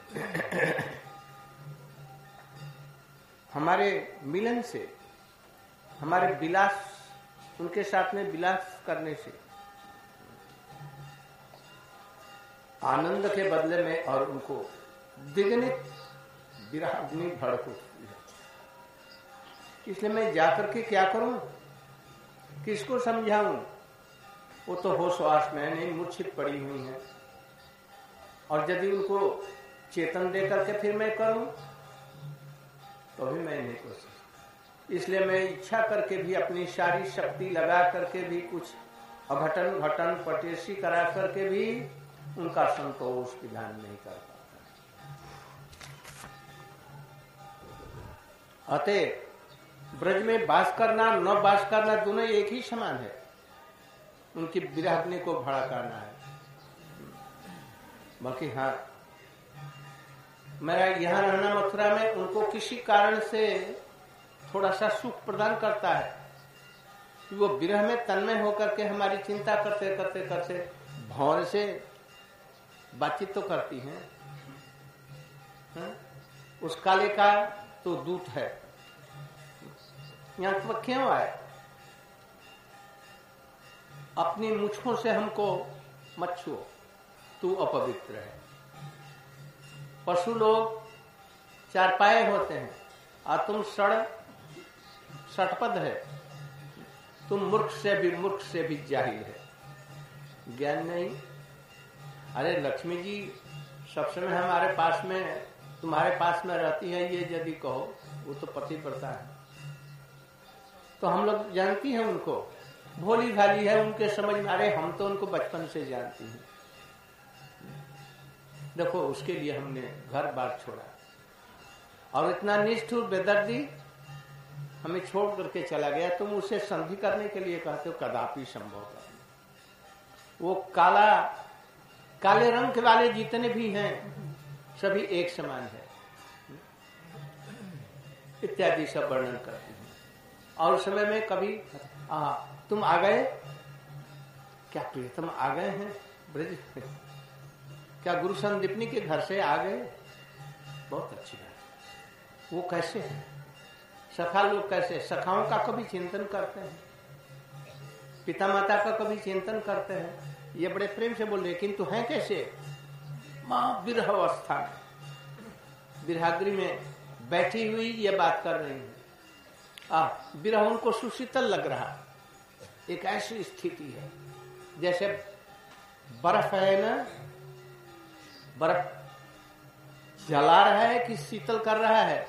हमारे मिलन से, हमारे विलास, उनके साथ में विलास करने से आनंद के बदले में और उनको द्विगुणित विरह अग्नि भड़क उठती है। इसलिए मैं जाकर के क्या करूं, किसको समझाऊं? वो तो होश वास में नहीं, मूर्छित पड़ी हुई है। और यदि उनको चेतन दे करके फिर मैं करूं तो भी मैं नहीं कर सकता। इसलिए मैं इच्छा करके भी, अपनी सारी शक्ति लगा करके भी, कुछ अघटन घटन पटेशी करा करके भी उनका संतोष विधान नहीं कर पाता। अतः ब्रज में वास करना न वास करना दोनों एक ही समान है। उनकी विरहाग्नि को भड़काना है। बाकी हाँ, मेरा यहाँ रहना मथुरा में उनको किसी कारण से थोड़ा सा सुख प्रदान करता है कि वो विरह में तन्मय होकर के हमारी चिंता करते करते करते भौर से बातचीत तो करती हैं। उस काले का तो दूत है, यहाँ तो क्यों आए? अपनी मुछों से हमको मत छुओ, तू अपवित्र है। पशु लोग चारपाए होते हैं और तुम षटपद है, तुम मूर्ख से भी जाहिल है, ज्ञान नहीं। अरे लक्ष्मी जी सब समय हमारे पास में, तुम्हारे पास में रहती है, ये यदि कहो वो तो पतिव्रता है। तो हम लोग जानती हैं उनको, भोली भाली है, उनके समझ में। अरे हम तो उनको बचपन से जानती हैं। देखो उसके लिए हमने घर बार छोड़ा और इतना निष्ठुर बेदर्दी हमें छोड़ करके चला गया। तुम उसे संधि करने के लिए कहते हो, कदापि संभव नहीं। वो काले रंग के वाले जितने भी हैं सभी एक समान है, इत्यादि सब वर्णन करती हैं। और उस समय में कभी तुम आ गए क्या, प्रियतम आ गए हैं ब्रज में, क्या गुरु संदीपनी के घर से आ गए? बहुत अच्छी बात। वो कैसे है? सखा लोग कैसे, सखाओं का कभी चिंतन करते हैं, पिता माता का कभी चिंतन करते हैं, ये बड़े प्रेम से बोल रहे, किंतु हैं कैसे? मां विरह अवस्था में, विरहाग्नि में बैठी हुई ये बात कर रही है। विरह उनको सुशीतल लग रहा, एक ऐसी स्थिति है जैसे बर्फ है ना, बर्फ जला रहा है कि शीतल कर रहा है?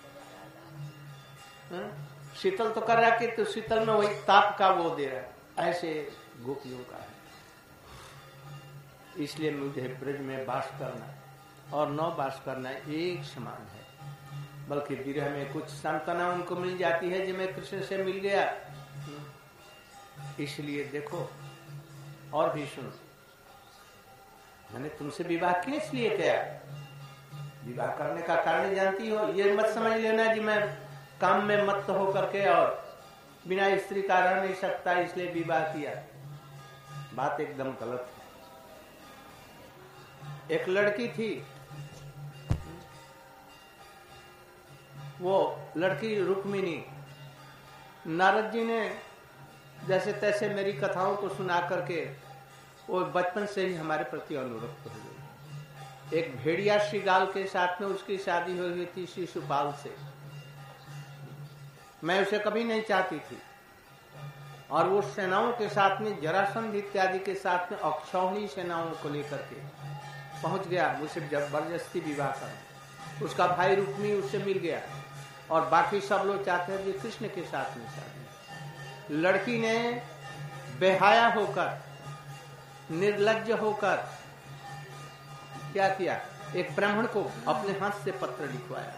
शीतल तो कर रहा है कि तो शीतल में वही ताप का वो दे रहा है, ऐसे गोपियों का है। इसलिए मुझे ब्रज में वास करना और न वास करना एक समान है। बल्कि विरह में कुछ सांत्वना उनको मिल जाती है, जो मैं कृष्ण से मिल गया। इसलिए देखो और भी सुनो, मैंने तुमसे विवाह किस लिए किया? विवाह करने का कारण जानती हो? ये मत समझ लेना जी मैं काम में मत्त होकर के और बिना स्त्री का रह नहीं सकता इसलिए विवाह किया। बात एकदम गलत है। एक लड़की थी, वो लड़की रुक्मिणी, नारद जी ने जैसे तैसे मेरी कथाओं को सुना करके वो बचपन से ही हमारे प्रति अनुरक्त हो गई। एक भेड़िया श्रीगाल के साथ में उसकी शादी हुई थी शिशुपाल से। मैं उसे कभी नहीं चाहती थी और वो सेनाओं के साथ में जरासंध इत्यादि के साथ में अक्षौहिणी सेनाओं को लेकर के पहुंच गया। मुझसे जबरदस्ती विवाह कर, उसका भाई रुक्मी उससे मिल गया और बाकी सब लोग चाहते हैं कि कृष्ण के साथ में शादी। लड़की ने बेहाया होकर, निर्लज्ज होकर क्या किया, एक ब्राह्मण को अपने हाथ से पत्र लिखवाया।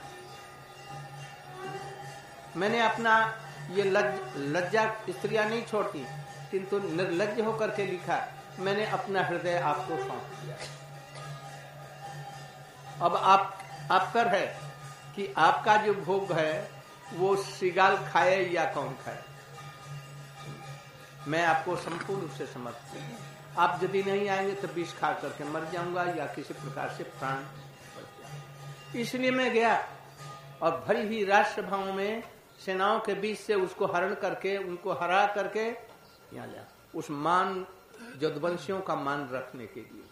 मैंने अपना ये लज्जा स्त्रियां नहीं छोड़ती, किंतु निर्लज्ज होकर के लिखा, मैंने अपना हृदय आपको सौंप दिया। अब आप पर है कि आपका जो भोग है वो श्रीगाल खाए या कौन खाए। मैं आपको संपूर्ण रूप से समर्पित हूं। आप यदि नहीं आएंगे तो विष खा करके मर जाऊंगा या किसी प्रकार से प्राण बच जाएंगे। इसलिए मैं गया और भरी हुई राष्ट्रभाव में सेनाओं के बीच से उसको हरण करके, उनको हरा करके यहाँ लिया, उस मान यदुवंशियों का मान रखने के लिए।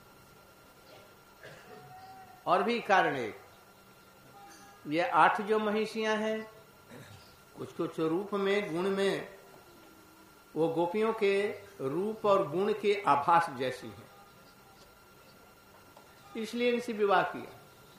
और भी कारण है, ये 8 जो महिषियां हैं, कुछ कुछ रूप में, गुण में वो गोपियों के रूप और गुण के आभास जैसी हैं, इसलिए इनसे विवाह किया।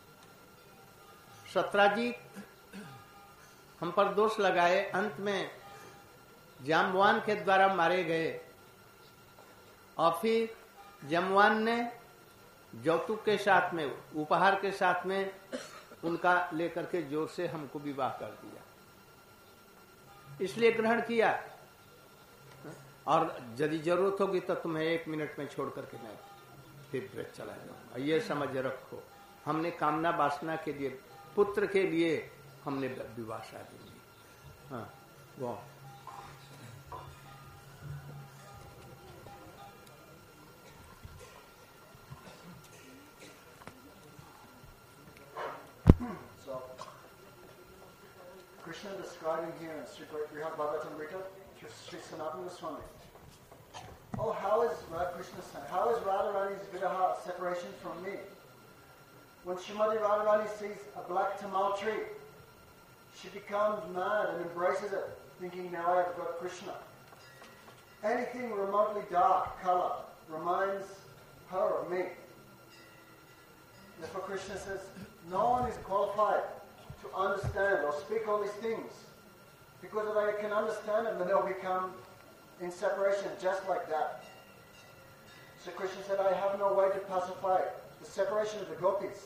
सत्राजीत हम पर दोष लगाए, अंत में जाम्बवान के द्वारा मारे गए और फिर जाम्बवान ने जौतुक के साथ में, उपहार के साथ में उनका लेकर के जोर से हमको विवाह कर दिया, इसलिए ग्रहण किया। और यदि जरूरत होगी तो तुम्हें 1 मिनट में छोड़ करके मैं फिर ब्रज चला जाऊंगा। ये समझ रखो, हमने कामना वासना के लिए, पुत्र के लिए हमने विवाह शादी की। हाँ, वो Krishna describing here in Sri Bhagavatamrita, Sri Sanatana Goswami. Oh, how is Krishna saying? How is Radharani's viraha separation from me? When Srimati Radharani sees a black tamal tree, she becomes mad and embraces it, thinking, now I have got Krishna. Anything remotely dark color reminds her of me. Therefore Krishna says, no one is qualified to understand or speak all these things, because if they can understand them, then they'll become in separation just like that. So Krishna said, I have no way to pacify the separation of the gopis.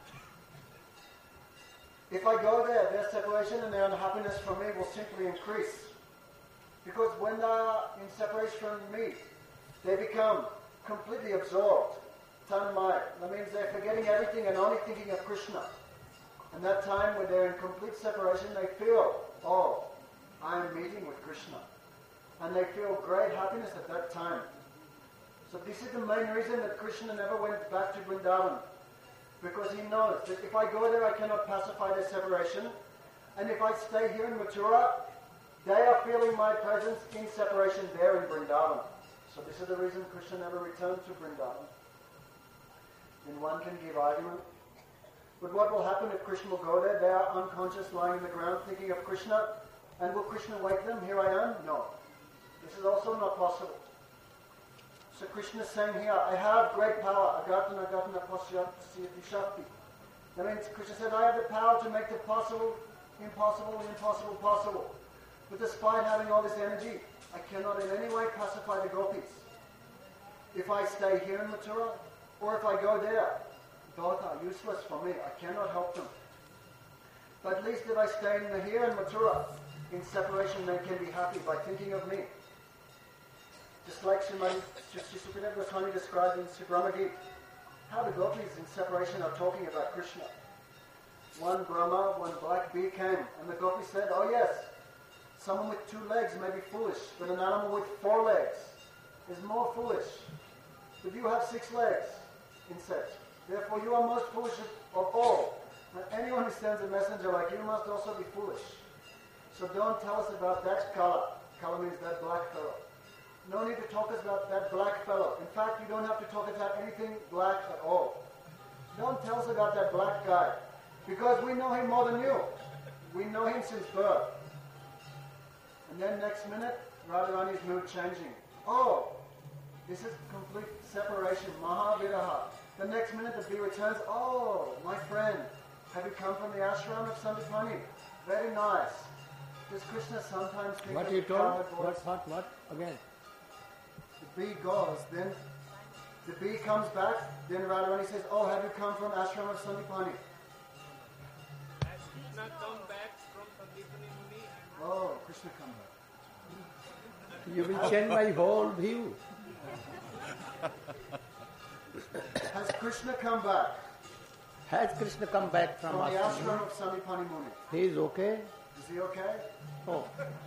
If I go there, their separation and their unhappiness from me will simply increase. Because when they are in separation from me, they become completely absorbed. Tanmaya. That means they're forgetting everything and only thinking of Krishna. And that time when they're in complete separation, they feel, oh, I am meeting with Krishna. And they feel great happiness at that time. So this is the main reason that Krishna never went back to Vrindavan. Because he knows that if I go there, I cannot pacify their separation. And if I stay here in Mathura, they are feeling my presence in separation there in Vrindavan. So this is the reason Krishna never returned to Vrindavan. Then one can give argument. But what will happen if Krishna will go there? They are unconscious, lying on the ground, thinking of Krishna. And will Krishna wake them? Here I am? No. This is also not possible. So Krishna is saying here, I have great power. Agatana Agatana Pasyati Shakti. That means Krishna said, I have the power to make the possible impossible and impossible possible. But despite having all this energy, I cannot in any way pacify the gopis. If I stay here in Mathura, or if I go there, both are useless for me. I cannot help them. But at least if I stay here in Mathura, in separation, they can be happy by thinking of me. Just like Sri Sukadeva Goswami described in Sri Brahma Gita, how the gopis in separation are talking about Krishna. one Brahma, one black bee came, and the gopi said, "Oh yes, someone with 2 legs may be foolish, but an animal with 4 legs is more foolish. But you have 6 legs, insect. Therefore you are most foolish of all. And anyone who sends a messenger like you must also be foolish. So don't tell us about that color. Color means that black fellow. No need to talk about that black fellow. In fact, you don't have to talk about anything black at all. Don't tell us about that black guy, because we know him more than you. We know him since birth." And then next minute, Radharani's mood changing. Oh, this is complete separation, Mahaviraha. The next minute the bee returns, "Oh, my friend, have you come from the ashram of Sandipani? Very nice. Does Krishna sometimes think What of you the told? cowherd boys?" What? Again. The bee goes, then the bee comes back, then Radharani says, "Oh, have you come from ashram of Sandipani?" Has Krishna come back from Sandipani Muni? Oh, Krishna come back. You will change my whole view. Has Krishna come back Has Krishna come back from from the ashram? ashram of Sandipani Muni? He is okay? Is he okay? Oh.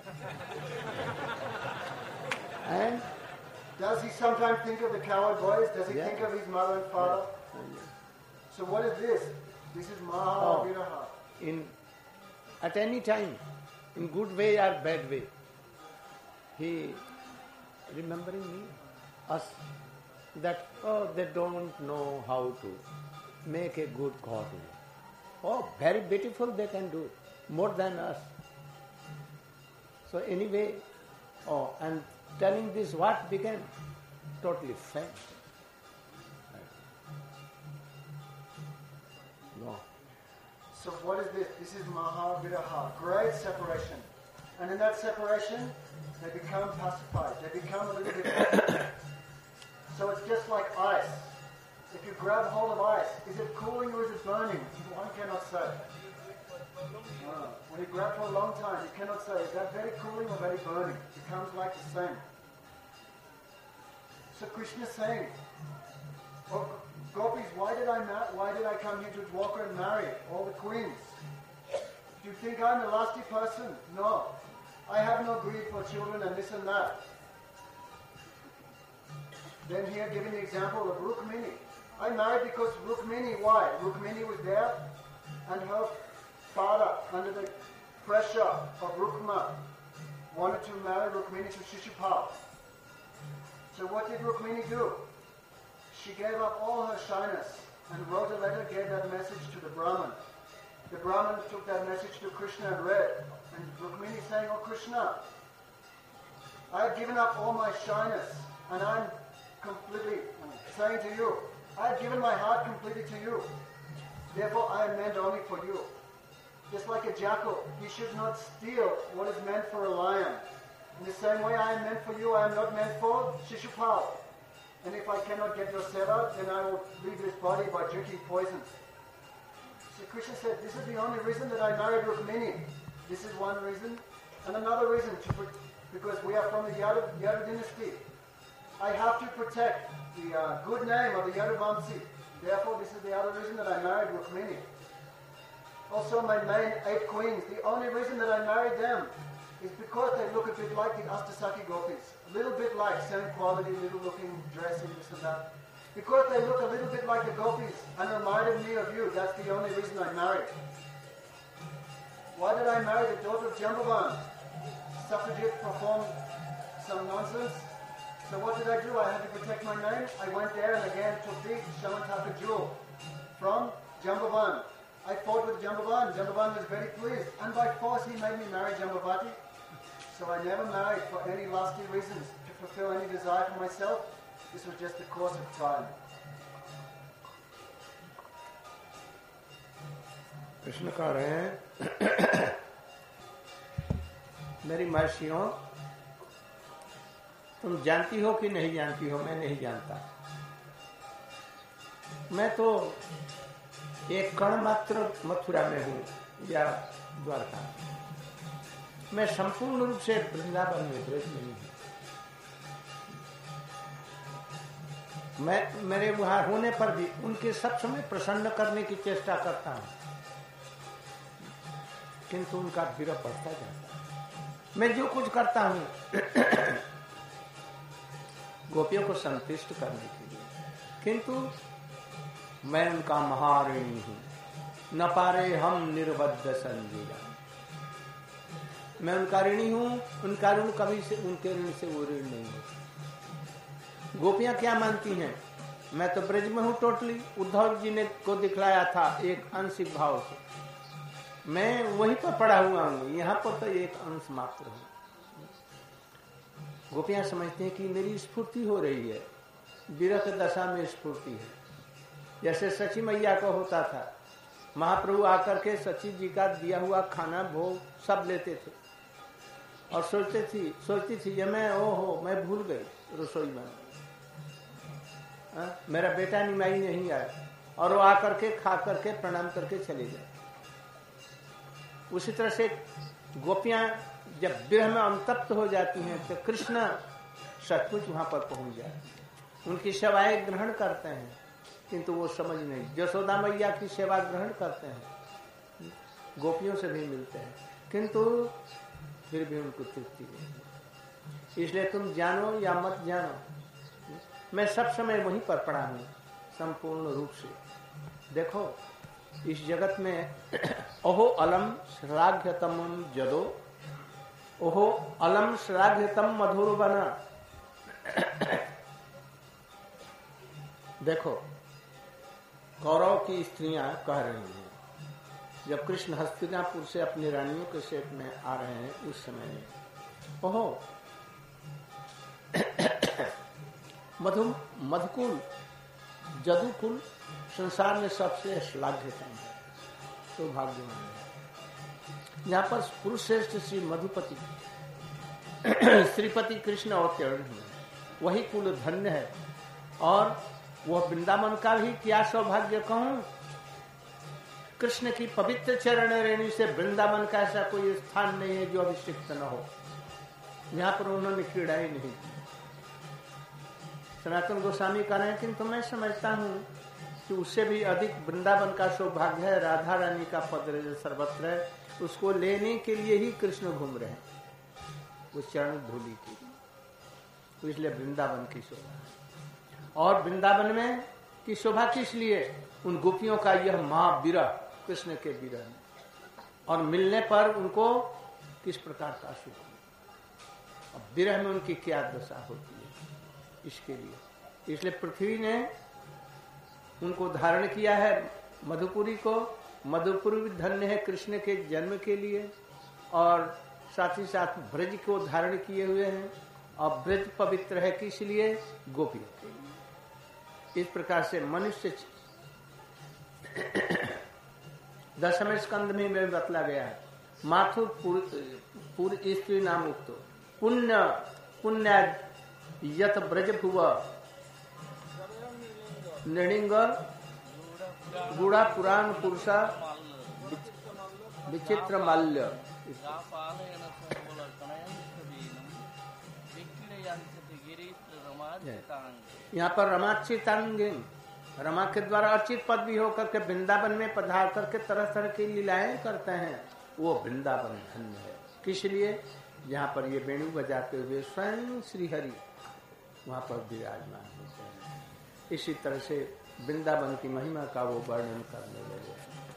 And? Does he sometimes think of the cowherd boys? Does he Yeah. think of his mother and father? So what is this? This is Mahaviraha. At any time, in good way or bad way, he remembering me, us, that, they don't know how to make a good God. Oh, very beautiful they can do, more than us. So anyway, and telling this what became totally fact. No. So what is this? This is Mahaviraha, great separation. And in that separation, they become pacified. They become a little bit So it's just like ice. If you grab hold of ice, is it cooling or is it burning? One cannot say. When you grab for a long time, you cannot say, is that very cooling or very burning? It becomes like the same. So Krishna is saying, "Oh, gopis, why did I come here to Dwarka and marry all the queens? Do you think I'm a lusty person? No. I have no greed for children and this and that." Then here giving the example of Rukmini. I married because Rukmini, why? Rukmini was there and her father, under the pressure of Rukma, wanted to marry Rukmini to Shishupal. So what did Rukmini do? She gave up all her shyness and wrote a letter, gave that message to the Brahman. The Brahman took that message to Krishna and read. And Rukmini saying, "Oh Krishna, I have given up all my shyness and I'm completely saying to you, I have given my heart completely to you. Therefore I am meant only for you. Just like a jackal, he should not steal what is meant for a lion. In the same way I am meant for you, I am not meant for Shishupal. And if I cannot get your seva, then I will leave this body by drinking poison." So Krishna said, this is the only reason that I married Rukmini. This is one reason. And another reason, because we are from the Yadu dynasty. I have to protect the good name of the Yadu Vamsi. Therefore, this is the other reason that I married Rukmini. Also, my main 8 queens, the only reason that I married them is because they look a bit like the Astasaki gopis. A little bit like, same quality, little looking dressing, this and that. Because they look a little bit like the gopis and reminded me of you, that's the only reason I married. Why did I marry the daughter of Jambavan? Satyajit performed some nonsense. So what did I do? I had to protect my name. I went there and again took the Shamantaka jewel from Jambavan. I fought with Jambavan. Jambavan was very pleased. And by force he made me marry Jambavati. So I never married for any lusty reasons to fulfill any desire for myself. This was just the course of time. Krishna कह रहे हैं, मेरी महर्षियों, तुम जानती हो कि नहीं जानती हो, मैं नहीं जानता। मैं तो एक कण मात्र मथुरा में हूँ या द्वारका। मैं संपूर्ण रूप से वृंदावन में ब्रज नहीं हूँ। मैं मेरे वहां होने पर भी उनके सब समय प्रसन्न करने की चेष्टा करता हूँ। किंतु उनका विरह बढ़ता जाता है। मैं जो कुछ करता हूँ गोपियों को संतुष्ट करने के लिए, किंतु मैं उनका महाऋणी हूँ। न पारे हम निर्बद्ध संजीवन, मैं उनका ऋणी हूँ, उनका ऋण कभी से, उनके ऋण से वो ऋण नहीं हो। गोपियां क्या मानती हैं, मैं तो ब्रज में हूँ टोटली। उद्धव जी ने को दिखलाया था एक आंशिक भाव से, मैं वहीं पर पड़ा हुआ हूँ, यहाँ पर तो एक अंश मात्र हूँ। गोपियां समझती हैं कि मेरी स्फूर्ति हो रही है, विरह दशा में स्फूर्ति है। जैसे सची मैया को होता था, महाप्रभु आकर के सची जी का दिया हुआ खाना भोग सब लेते थे और सोचती थी ये मैं भूल गई रसोई में, मेरा बेटा निमाई नहीं आया, और वो आकर के खा करके प्रणाम करके चले जाए। उसी तरह से गोपियां जब विरह में अनुतप्त हो जाती हैं तो कृष्ण सचमुच वहां पर पहुंच जाते, उनकी सेवाएं ग्रहण करते हैं, किंतु वो समझ नहीं। यशोदा मैया की सेवा ग्रहण करते हैं, गोपियों से भी मिलते हैं, किंतु फिर भी उनको तृप्ति नहीं। इसलिए तुम जानो या मत जानो, मैं सब समय वहीं पर पड़ा हूं संपूर्ण रूप से। देखो इस जगत में ओहो अलम श्राद्धतम जदो, ओहो अलम श्राद्धतम मधुर बना। देखो कौरव की स्त्रियां कह रही हैं, जब कृष्ण हस्तिनापुर से अपनी रानियों के सेट में आ रहे हैं उस समय, ओहो मधुकुल जदुकुल संसार में सबसे श्लाघ्यतम है, सौभाग्यवान है। यहाँ पर पुरुष श्रेष्ठ श्री मधुपति श्रीपति कृष्ण अवतरण हुए, वही कुल धन्य है। और वह वृंदावन का भी क्या सौभाग्य कहूं, कृष्ण की पवित्र चरण रेणु से वृंदावन का ऐसा कोई स्थान नहीं है जो अभिषिक्त न हो, यहाँ पर उन्होंने क्रीड़ाएं नहीं की। सनातन गोस्वामी कह रहे हैं, किंतु मैं समझता हूँ कि उससे भी अधिक वृंदावन का सौभाग्य है, राधा रानी का पद सर्वत्र है, उसको लेने के लिए ही कृष्ण घूम रहे हैं, उस चरण धूलि की। तो इसलिए वृंदावन की शोभा है। और वृंदावन में की शोभा किस लिए, उन गोपियों का यह महाविरह, कृष्ण के विरह में, और मिलने पर उनको किस प्रकार का सुख, और विरह में उनकी क्या दशा होती है, इसके लिए। इसलिए पृथ्वी ने उनको धारण किया है, मधुपुरी को। मधुपुरी धन्य है कृष्ण के जन्म के लिए, और साथ ही साथ ब्रज को धारण किए हुए हैं, और ब्रज पवित्र है किस लिए, गोपियों के लिए। इस प्रकार से मनुष्य 10वें स्कंद में बतला गया है, माथुर पूर्व स्त्री नाम उक्त पुण्य पुण्य यत ब्रज भुव नृलिंग गुड़ा पुराण पुरुषा विचित्र माल्य। यहाँ पर रमाचितांगी, रमा के द्वारा अर्चित पद भी होकर के वृंदावन में पधार करके तरह तरह की लीलाएं करते हैं, वो वृंदावन धन्य है। किस लिए, जहाँ पर ये वेणु बजाते हुए स्वयं श्री हरि वहाँ पर विराजमान होते हैं। इसी तरह से वृंदावन की महिमा का वो वर्णन करने लगे।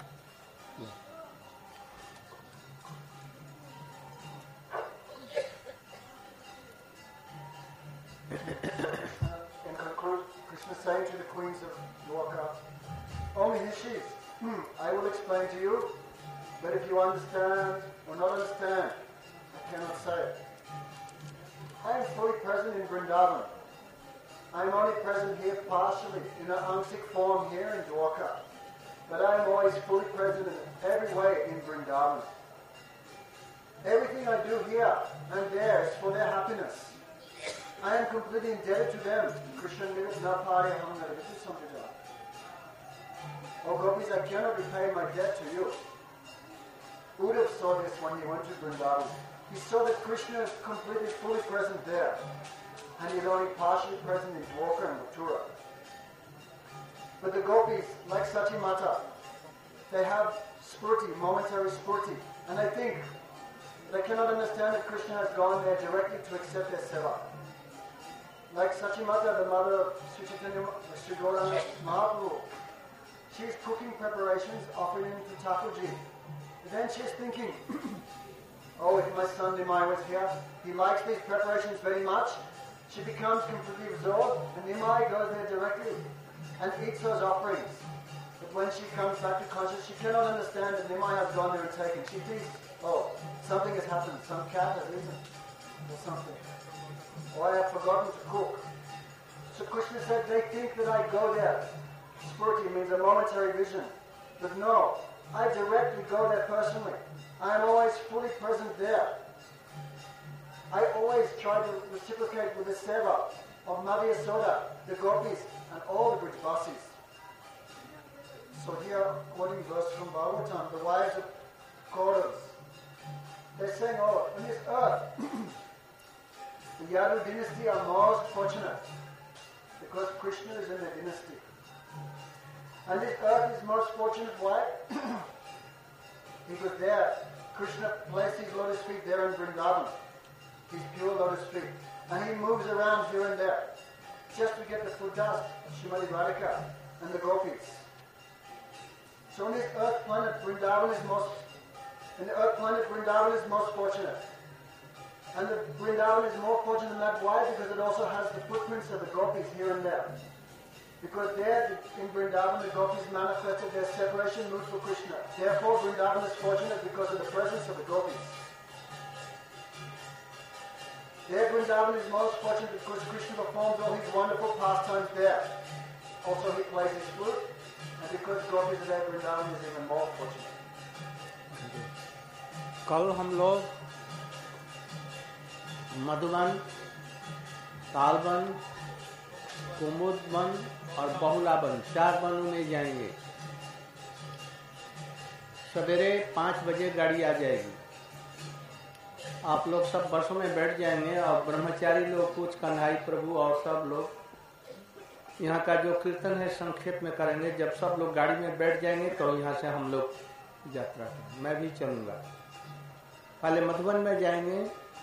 In conclusion, Krishna saying to the queens of Dwarka, "O Rishis, I will explain to you, but if you understand or not understand, I cannot say. I am fully present in Vrindavan. I am only present here partially in an ansic form here in Dwarka, but I am always fully present in every way in Vrindavan. Everything I do here and there is for their happiness. I am completely indebted to them. Krishna lives not party hamna. This is something else. Oh gopis, I cannot repay my debt to you." Uddhav saw this when he went to Vrindavan. He saw that Krishna is completely fully present there, and he is only partially present in Dwarka and Mathura. But the gopis, like Sati Mata, they have spurti, momentary spurti, And I think they cannot understand that Krishna has gone there directly to accept their seva. Like Sachimata, the mother of Sri Chaitanya, Sri Gauranga Mahaprabhu, she is cooking preparations, offering them to Thakurji. And then she is thinking, oh, if my son Nimai was here, he likes these preparations very much. She becomes completely absorbed, and Nimai goes there directly and eats those offerings. But when she comes back to consciousness, she cannot understand that Nimai has gone there and taken. She thinks, oh, something has happened, some cat has eaten, or something. Or I have forgotten to cook. So Krishna said, they think that I go there. Spurti means a momentary vision. But no, I directly go there personally. I am always fully present there. I always try to reciprocate with the seva of Madhya Soda, the gopis, and all the Brajvasis. So here, quoting verse from Bhagavatam, the wives of Kauravas, they're saying, oh, on this earth, the Yadu dynasty are most fortunate because Krishna is in the dynasty. And this earth is most fortunate, why? Because there, Krishna placed his lotus feet there in Vrindavan, his pure lotus feet. And he moves around here and there, just to get the food dust of Srimati Radhika and the gopis. So on this earth planet, Vrindavan is most fortunate. And the Vrindavan is more fortunate than that. Why? Because it also has the footprints of the gopis here and there. Because there, in Vrindavan, the gopis manifested their separation mood for Krishna. Therefore, Vrindavan is fortunate because of the presence of the gopis. There, Vrindavan is most fortunate because Krishna performs all his wonderful pastimes there. Also, he plays his flute. And because gopis are there, Vrindavan is even more fortunate. कल हम लोग मधुबन, तालबन, कुमुदबन और बहुलाबन 4 बनों में जाएंगे। सवेरे 5 बजे गाड़ी आ जाएगी। आप लोग सब बसों में बैठ जाएंगे और ब्रह्मचारी लोग, कुछ कन्हई प्रभु और सब लोग यहाँ का जो कीर्तन है संक्षेप में करेंगे। जब सब लोग गाड़ी में बैठ जाएंगे तो यहाँ से हम लोग यात्रा करेंगे। मैं भी चलूँगा। पहले मधुबन में जाएंगे,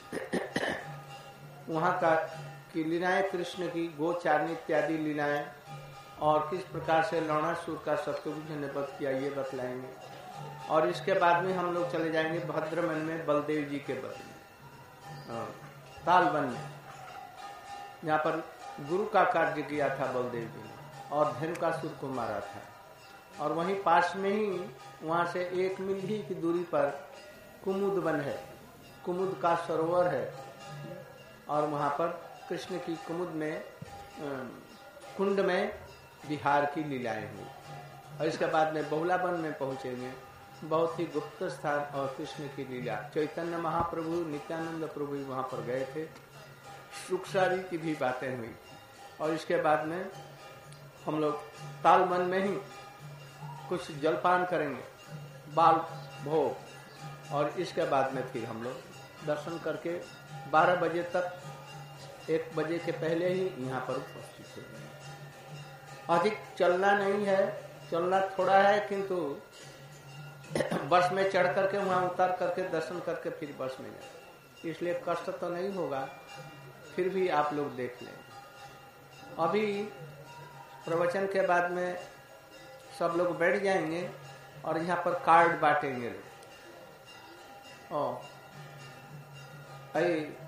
वहाँ का की लीलाएं, कृष्ण की गोचारणी इत्यादि लीलाएं और किस प्रकार से लौणासुर का शत्रुघ्न ने वध किया ये बतलाएंगे। और इसके बाद में हम लोग चले जाएंगे भद्रमन में बलदेव जी के वध में, तालबन में, जहाँ पर गुरु का कार्य किया था बलदेव जी ने और धेनुकासुर को मारा था। और वहीं पास में ही वहाँ से 1 मील ही की दूरी पर कुमुद वन है, कुमुद का सरोवर है और वहाँ पर कृष्ण की कुमुद में कुंड में विहार की लीलाएं हुई। और इसके बाद में बहुलाबन में पहुंचेंगे, बहुत ही गुप्त स्थान और कृष्ण की लीला। चैतन्य महाप्रभु, नित्यानंद प्रभु वहाँ पर गए थे, सुखसारी की भी बातें हुई। और इसके बाद में हम लोग तालबन में ही कुछ जलपान करेंगे, बाल भोग, और इसके बाद में फिर हम लोग दर्शन करके 12 बजे तक, 1 बजे के पहले ही यहाँ पर उपस्थित हो जाएंगे। अधिक चलना नहीं है, चलना थोड़ा है, किंतु बस में चढ़ करके वहाँ उतर करके दर्शन करके फिर बस में जाए, इसलिए कष्ट तो नहीं होगा। फिर भी आप लोग देख लें। अभी प्रवचन के बाद में सब लोग बैठ जाएंगे और यहाँ पर कार्ड बांटेंगे।